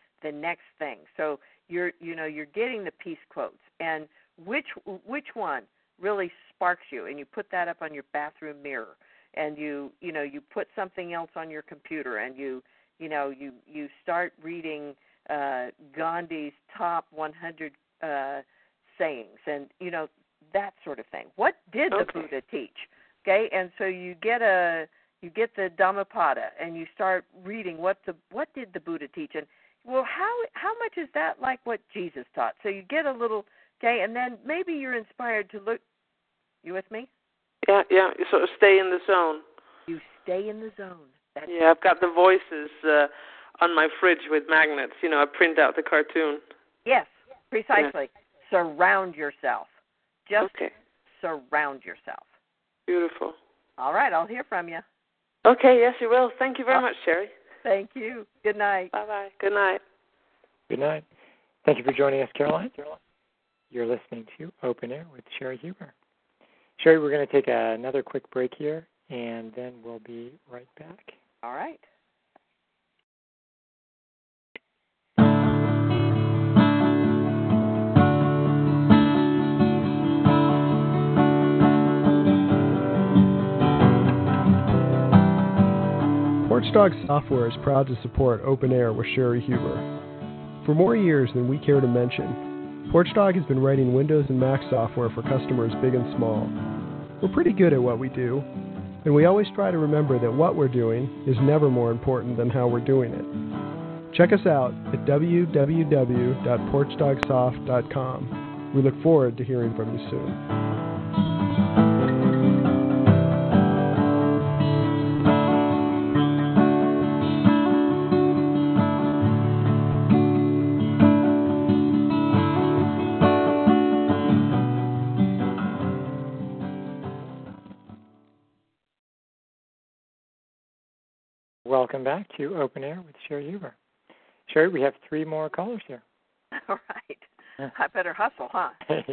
So you're getting the peace quotes, and which one really sparks you, and you put that up on your bathroom mirror, and you put something else on your computer, and you start reading Gandhi's top 100 sayings, and that sort of thing. What did the Buddha teach? Okay, and so you get the Dhammapada, and you start reading what did the Buddha teach, and well, how much is that like what Jesus taught? So you get a little, okay, and then maybe you're inspired to look. You with me? Yeah. You sort of stay in the zone. You stay in the zone. I've got the voices on my fridge with magnets. You know, I print out the cartoon. Yes, precisely. Yeah. Surround yourself. Just surround yourself. Beautiful. All right, I'll hear from you. Okay, yes, you will. Thank you very much, Sherry. Thank you. Good night. Bye-bye. Good night. Good night. Thank you for joining us, Caroline. You're listening to Open Air with Sherry Huber. Sherry, we're going to take another quick break here, and then we'll be right back. All right. Porchdog Software is proud to support Open Air with Sherry Huber. For more years than we care to mention, Porchdog has been writing Windows and Mac software for customers big and small. We're pretty good at what we do, and we always try to remember that what we're doing is never more important than how we're doing it. Check us out at www.porchdogsoft.com. We look forward to hearing from you soon. Welcome back to Open Air with Sherry Huber. Sherry, we have 3 more callers here. All right. I better hustle, huh?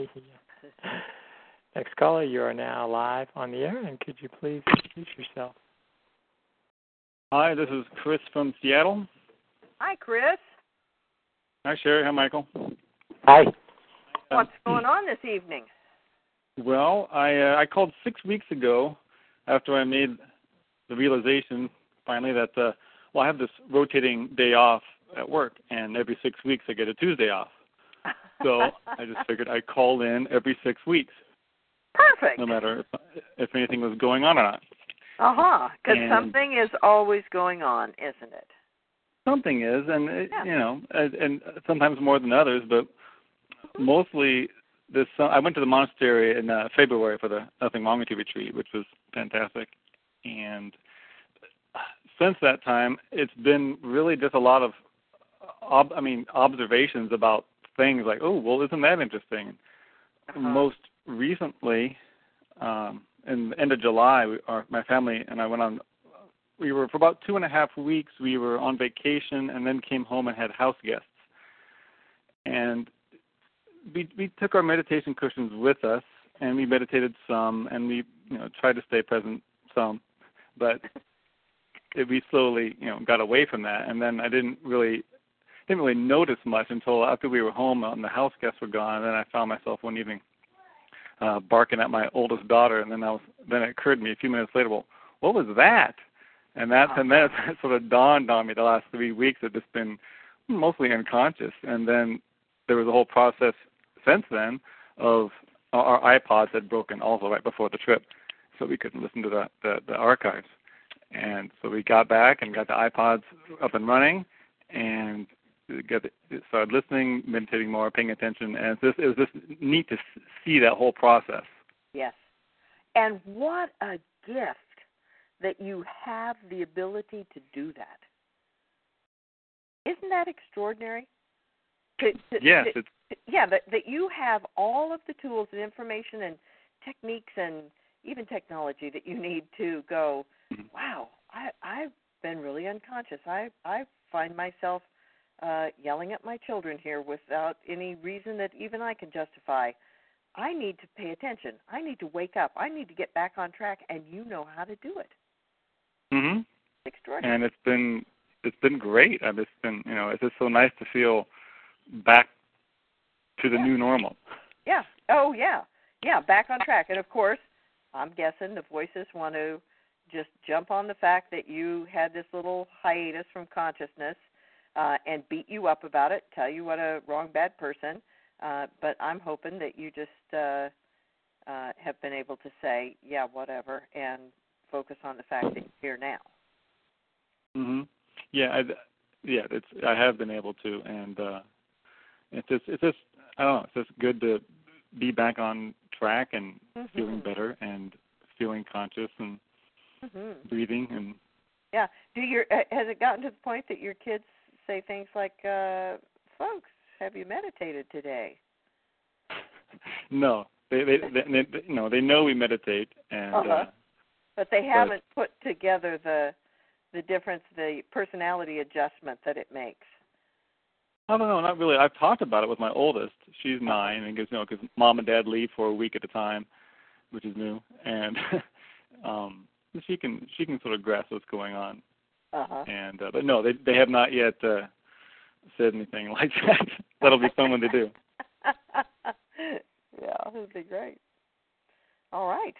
Next caller, you are now live on the air, and could you please introduce yourself? Hi, this is Chris from Seattle. Hi, Chris. Hi, Sherry. Hi, Michael. Hi. What's going on this evening? Well, I called 6 weeks ago after I made the realization finally that, I have this rotating day off at work, and every 6 weeks I get a Tuesday off. So I just figured I'd call in every 6 weeks. Perfect. No matter if anything was going on or not. Because something is always going on, isn't it? Something is, and and sometimes more than others, but mostly I went to the monastery in February for the Nothing Wrong With You retreat, which was fantastic. And since that time, it's been really just a lot of observations about things like, oh, well, isn't that interesting? Most recently, in the end of July, my family and I went on, we were for about 2.5 weeks, we were on vacation and then came home and had house guests. And we took our meditation cushions with us, and we meditated some, and we tried to stay present some, but we slowly got away from that. And then I didn't really notice much until after we were home and the house guests were gone, and then I found myself one evening barking at my oldest daughter, and then it occurred to me a few minutes later, well, what was that? And that sort of dawned on me the last 3 weeks. I've just been mostly unconscious. And then there was a whole process since then of our iPods had broken also right before the trip, so we couldn't listen to the archives. And so we got back and got the iPods up and running, and started listening, meditating more, paying attention, and it was just neat to see that whole process. Yes. And what a gift that you have the ability to do that. Isn't that extraordinary? That you have all of the tools and information and techniques and even technology that you need to go, wow, I've been really unconscious. I find myself yelling at my children here without any reason that even I can justify. I need to pay attention. I need to wake up. I need to get back on track, and you know how to do it. Mhm. Extraordinary. And it's been great. It's just so nice to feel back to the new normal. Yeah. Oh, yeah. Yeah, back on track. And, of course, I'm guessing the voices want to just jump on the fact that you had this little hiatus from consciousness and beat you up about it, tell you what a wrong, bad person. But I'm hoping that you just have been able to say, yeah, whatever, and focus on the fact that you're here now. Mhm. Yeah, I have been able to, and it's just I don't know, it's just good to be back on track and feeling better and feeling conscious and breathing and. Yeah. Has it gotten to the point that your kids say things like, "Folks, have you meditated today?" No, they know we meditate, and but they haven't put together the difference, the personality adjustment that it makes. I don't know, not really. I've talked about it with my oldest. She's 9, and because mom and dad leave for a week at a time, which is new, and she can sort of grasp what's going on. And but no, they have not yet said anything like that. That'll be fun when they do. Yeah, it'll be great. All right.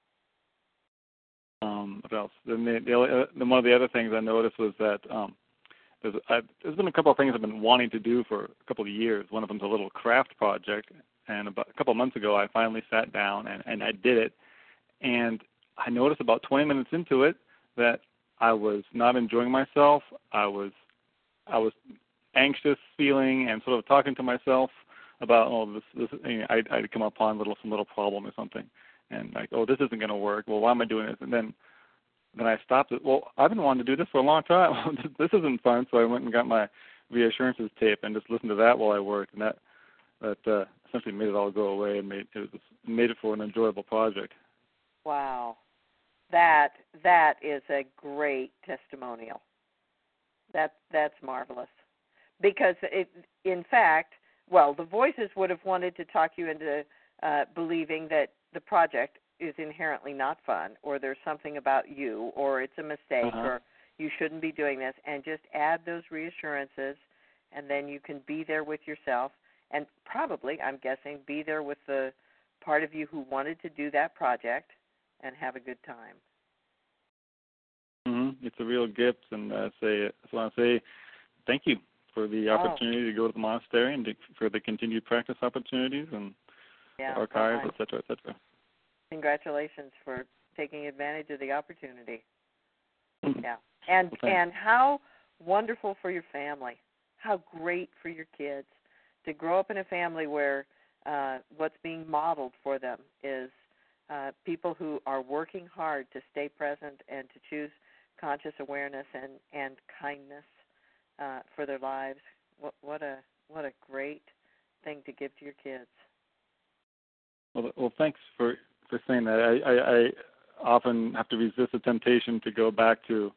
What else? One of the other things I noticed was that there's been a couple of things I've been wanting to do for a couple of years. One of them's a little craft project, and about a couple of months ago I finally sat down and I did it. And I noticed about 20 minutes into it that I was not enjoying myself. I was anxious feeling and sort of talking to myself about I'd come upon some little problem or something, and like, this isn't going to work. Well, why am I doing this? And then I stopped it. Well, I've been wanting to do this for a long time. This isn't fun. So I went and got my reassurances tape and just listened to that while I worked, and that essentially made it all go away and made it for an enjoyable project. Wow, that is a great testimonial. That's marvelous, because in fact, the voices would have wanted to talk you into believing that the project is inherently not fun, or there's something about you, or it's a mistake, or you shouldn't be doing this, and just add those reassurances, and then you can be there with yourself, and probably, I'm guessing, be there with the part of you who wanted to do that project and have a good time. It's a real gift, and I just want to say thank you for the opportunity to go to the monastery and for the continued practice opportunities and the archives, et cetera, et cetera. Congratulations for taking advantage of the opportunity. Yeah, and how wonderful for your family. How great for your kids to grow up in a family where what's being modeled for them is people who are working hard to stay present and to choose conscious awareness and kindness for their lives. What a great thing to give to your kids. Well, thanks for saying that. I often have to resist the temptation to go back to,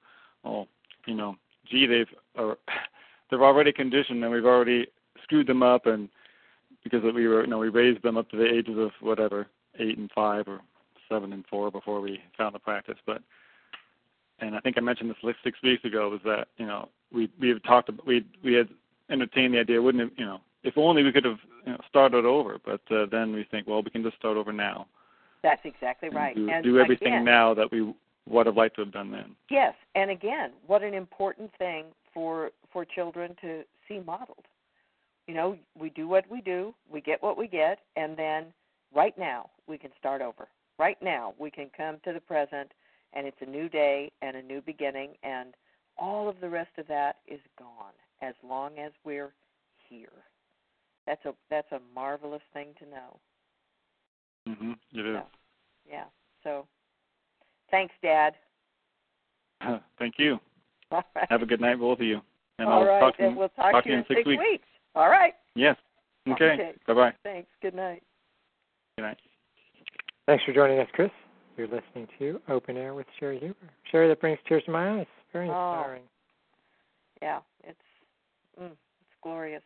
they're already conditioned and we've already screwed them up, and because we raised them up to the ages of 8 and 5 or 7 and 4 before we found the practice. And I think I mentioned this 6 weeks ago, was that we had entertained the idea, wouldn't it? If only we could have started over. But then we think, well, we can just start over now. That's exactly right. And do everything now that we what I'd like to have done then. Yes, and again, what an important thing for children to see modeled. You know, we do what we do, we get what we get, and then right now we can start over. Right now we can come to the present, and it's a new day and a new beginning, and all of the rest of that is gone as long as we're here. That's a marvelous thing to know. It is. So, yeah. So, thanks, Dad. Thank you. All right. Have a good night, both of you. And All I'll right, talk to and we'll talk to you in 6 weeks. All right. Yes. Okay. Bye-bye. Thanks. Good night. Good night. Thanks for joining us, Chris. You're listening to Open Air with Sherry Huber. Sherry, that brings tears to my eyes. Very inspiring. Yeah, it's glorious.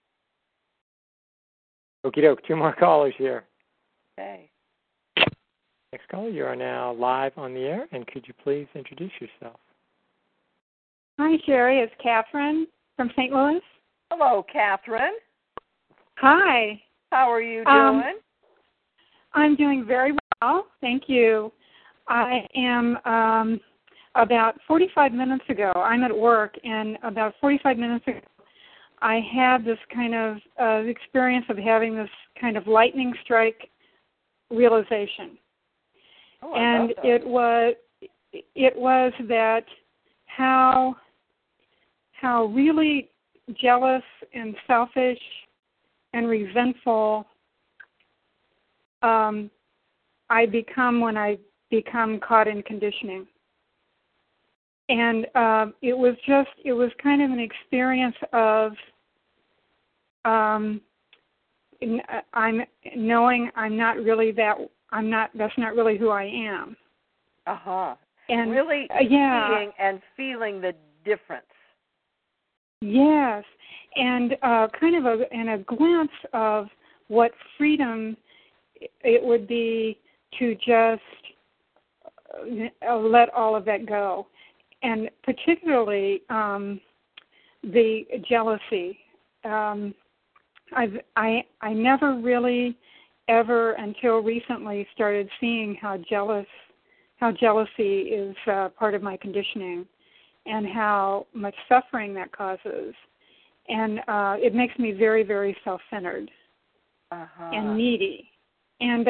Okie doke. 2 more callers here. Okay. Next caller, you are now live on the air, and could you please introduce yourself? Hi, Sherry. It's Catherine from St. Louis. Hello, Catherine. Hi. How are you doing? I'm doing very well. Thank you. I am about 45 minutes ago, I'm at work, and about 45 minutes ago, I had this kind of experience of having this kind of lightning strike realization. Oh, and it was that how really jealous and selfish and resentful I become when I become caught in conditioning. And it was kind of an experience of I'm knowing that's not really who I am. And really seeing and feeling the difference. Yes, and kind of a glimpse of what freedom it would be to just let all of that go, and particularly the jealousy. I never really ever until recently started seeing how jealousy is part of my conditioning, and how much suffering that causes. And it makes me very, very self-centered and needy. And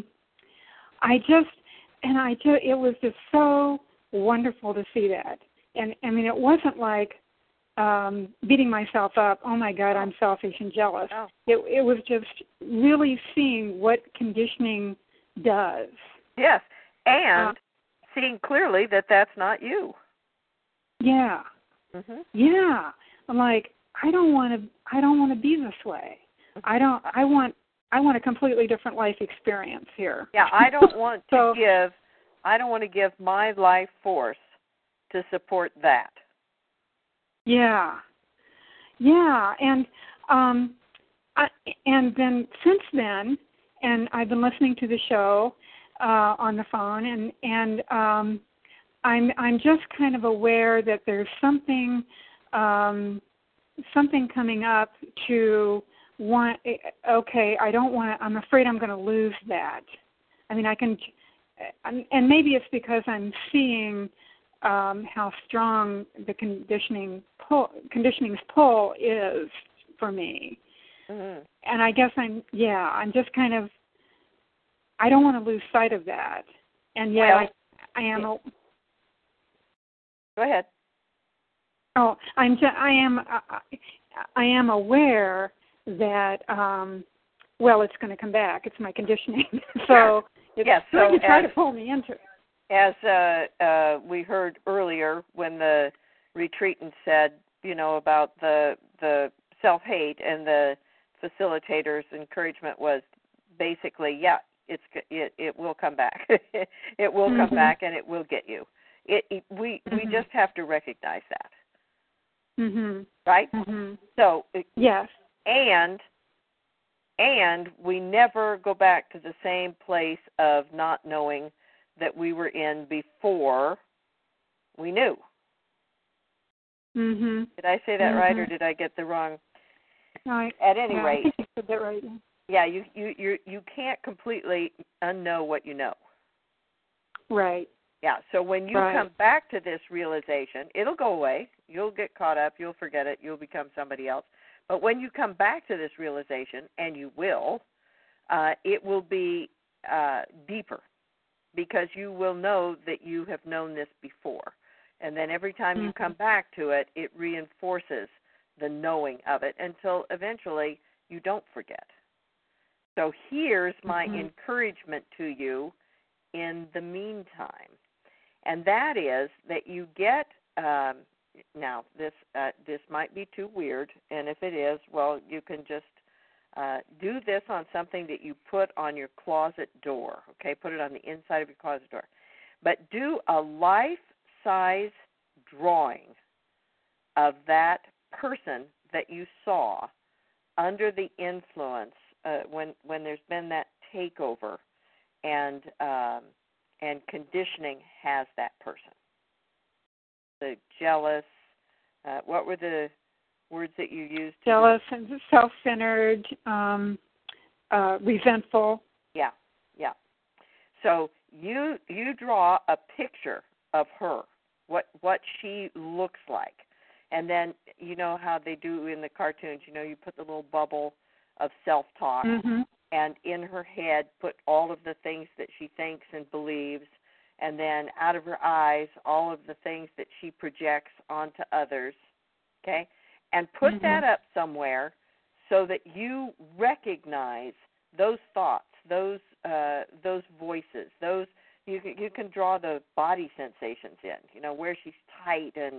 it was just so wonderful to see that. And I mean, it wasn't like beating myself up, oh my God, I'm selfish and jealous. It was just really seeing what conditioning does. Yes, and seeing clearly that that's not you. Yeah. Yeah. I'm like, I don't want to be this way. I want a completely different life experience here. Yeah, I don't want to give my life force to support that. Yeah. Yeah, and and then since then, and I've been listening to the show on the phone, and I'm just kind of aware that there's something coming up to want. Okay, I don't want to. I'm afraid I'm going to lose that. I mean, I can, and maybe it's because I'm seeing how strong the conditioning's pull is for me. And I guess I'm just kind of, I don't want to lose sight of that. And yet I am. Go ahead. Oh, I am aware that it's going to come back. It's my conditioning. So it's going to try to pull me into it. As we heard earlier when the retreatant said, about the self-hate, and the facilitator's encouragement was basically, it will come back. It will come back, and it will get you. We just have to recognize that. Right? So yes, and we never go back to the same place of not knowing that we were in before we knew. Did I say that right, or did I get the wrong? No, at any rate, I think you said that right. Yeah, you can't completely unknow what you know. Right. Yeah, so when you come back to this realization, it'll go away. You'll get caught up. You'll forget it. You'll become somebody else. But when you come back to this realization, and you will, it will be deeper because you will know that you have known this before. And then every time you come back to it, it reinforces the knowing of it until eventually you don't forget. So here's my encouragement to you in the meantime. And that is that you get, now this might be too weird, and if it is, well, you can just do this on something that you put on your closet door, okay? Put it on the inside of your closet door. But do a life-size drawing of that person that you saw under the influence when there's been that takeover and conditioning has that person. The jealous, what were the words that you used? Jealous and self-centered, resentful. Yeah. So you draw a picture of her, what she looks like. And then you know how they do in the cartoons, you put the little bubble of self-talk. And in her head, put all of the things that she thinks and believes, and then out of her eyes, all of the things that she projects onto others, okay? And put that up somewhere so that you recognize those thoughts, those voices, those you can draw the body sensations in, where she's tight and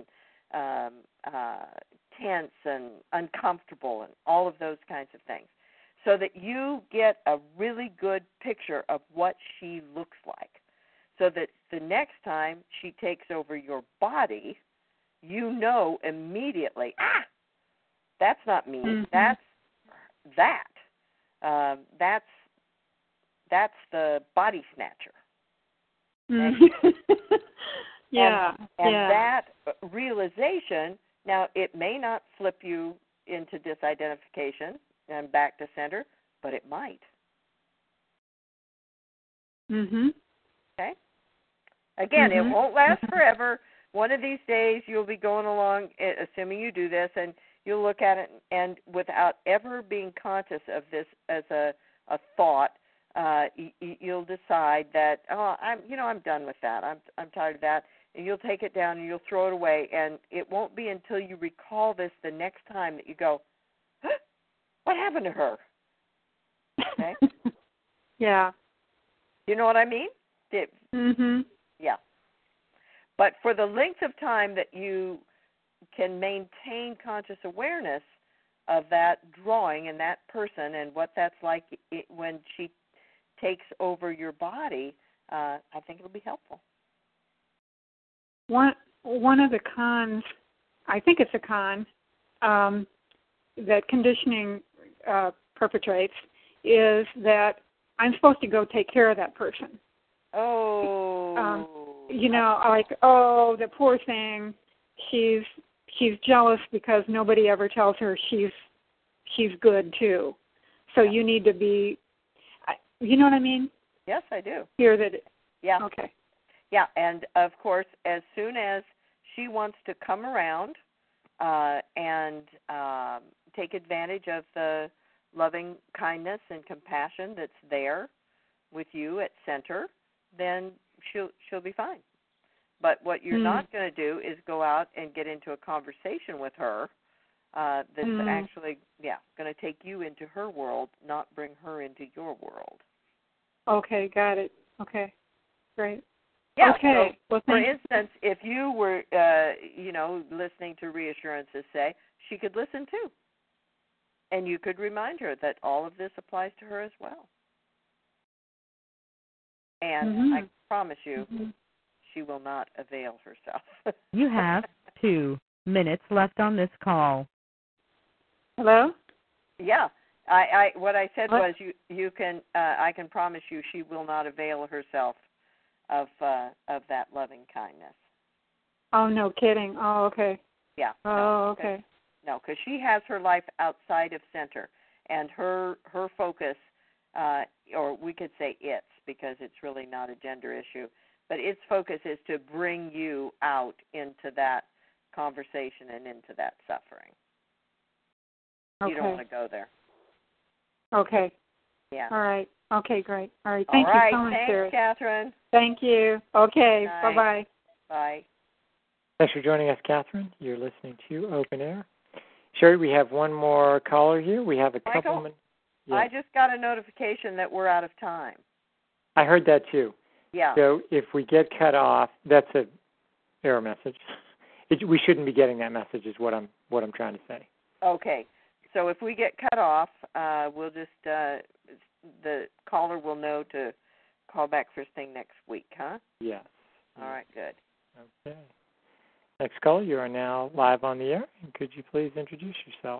tense and uncomfortable and all of those kinds of things, so that you get a really good picture of what she looks like, so that the next time she takes over your body, you know immediately, that's not me, that's the body snatcher. Yeah. And that realization, now it may not flip you into disidentification and back to center, but it might. Okay? Again, it won't last forever. One of these days you'll be going along, assuming you do this, and you'll look at it, and without ever being conscious of this as a thought, you'll decide that, I'm done with that. I'm tired of that. And you'll take it down and you'll throw it away, and it won't be until you recall this the next time that you go, what happened to her? Okay? Yeah. You know what I mean? Yeah. But for the length of time that you can maintain conscious awareness of that drawing and that person and what that's like when she takes over your body, I think it'll be helpful. One of the cons, I think it's a con, that conditioning perpetrates is that I'm supposed to go take care of that person. Oh. The poor thing, she's jealous because nobody ever tells her she's good too. So you need to be, you know what I mean? Yes, I do. Hear that? Yeah. Okay. Yeah, and of course, as soon as she wants to come around and take advantage of the loving kindness and compassion that's there with you at center, then she'll be fine. But what you're not going to do is go out and get into a conversation with her that's actually, going to take you into her world, not bring her into your world. Okay, got it. Okay, great. Yeah. Okay. So, for instance, if you were, listening to reassurances, say, she could listen too. And you could remind her that all of this applies to her as well. And I promise you, she will not avail herself. You have 2 minutes left on this call. Hello? Yeah. I what I said was you can I can promise you she will not avail herself of that loving kindness. Oh, no kidding. Oh, okay. Yeah. Oh, okay. No, because she has her life outside of center, and her focus, or we could say it's, because it's really not a gender issue, but its focus is to bring you out into that conversation and into that suffering. Okay. You don't want to go there. Okay. Yeah. All right. Okay, great. All right. Thank you so much, Thanks, Sherry. Catherine. Thank you. Okay. Bye-bye. Bye. Thanks for joining us, Catherine. You're listening to Open Air. Sherry, we have one more caller here. We have a couple minutes. Yeah. I just got a notification that we're out of time. I heard that too. Yeah. So if we get cut off, that's an error message. We shouldn't be getting that message, is what I'm trying to say. Okay. So if we get cut off, we'll just the caller will know to call back first thing next week, huh? Yes. All right. Good. Okay. Next caller, you are now live on the air. And could you please introduce yourself?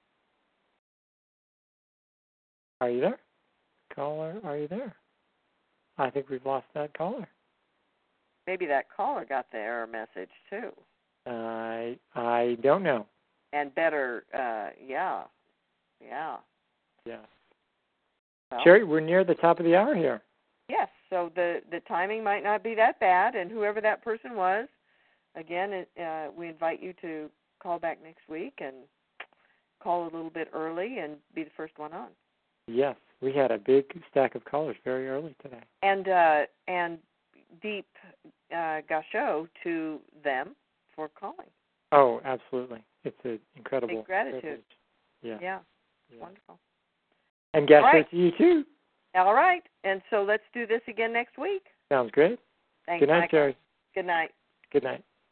Are you there? Caller, are you there? I think we've lost that caller. Maybe that caller got the error message too. I don't know. And better, yeah. Yeah. Well, Sherry, we're near the top of the hour here. yes, so the timing might not be that bad, and whoever that person was, again, we invite you to call back next week and call a little bit early and be the first one on. Yes, we had a big stack of callers very early today. And deep gaucho to them for calling. Oh, absolutely. It's an incredible Big gratitude. privilege. Yeah. Yeah. Wonderful. And gaucho right. to you too. All right. And so let's do this again next week. Sounds great. Thanks, Good night, Michael. Sherry. Good night. Good night.